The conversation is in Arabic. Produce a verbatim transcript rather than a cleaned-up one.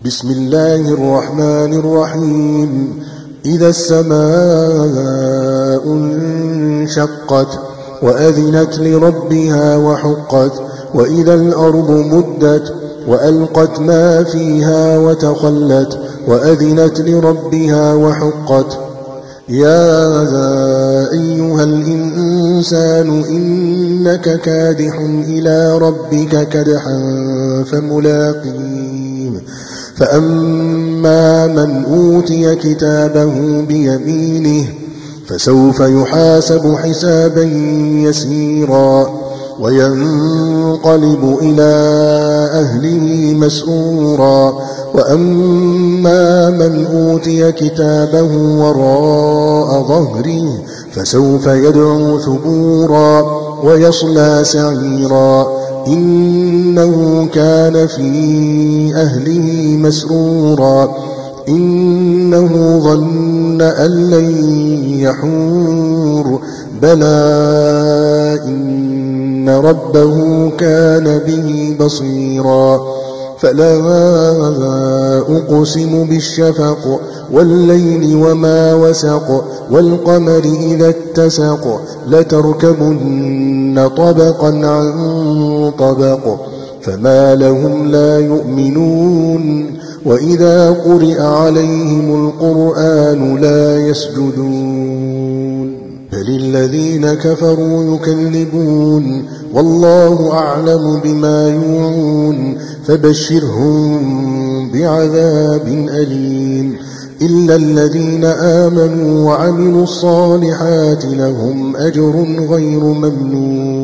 بسم الله الرحمن الرحيم إذا السماء انشقت وأذنت لربها وحقت وإذا الأرض مدت وألقت ما فيها وتخلت وأذنت لربها وحقت يا أيها الإنسان إنك كادح إلى ربك كدحا فملاقيه فأما من أوتي كتابه بيمينه فسوف يحاسب حسابا يسيرا وينقلب إلى أهله مسرورا وأما من أوتي كتابه وراء ظهره فسوف يدعو ثبورا ويصلى سعيرا إنه كان في أهله مسرورا إنه ظن أن لن يحور بلى إن ربه كان به بصيرا فلا أقسم بالشفق والليل وما وسق والقمر إذا اتسق لتركبن طبقا عن طبق فما لهم لا يؤمنون وإذا قرئ عليهم القرآن لا يسجدون بل الذين كفروا يكذبون والله أعلم بما يوعون فبشرهم بعذاب أليم إلا الذين آمنوا وعملوا الصالحات لهم أجر غير ممنون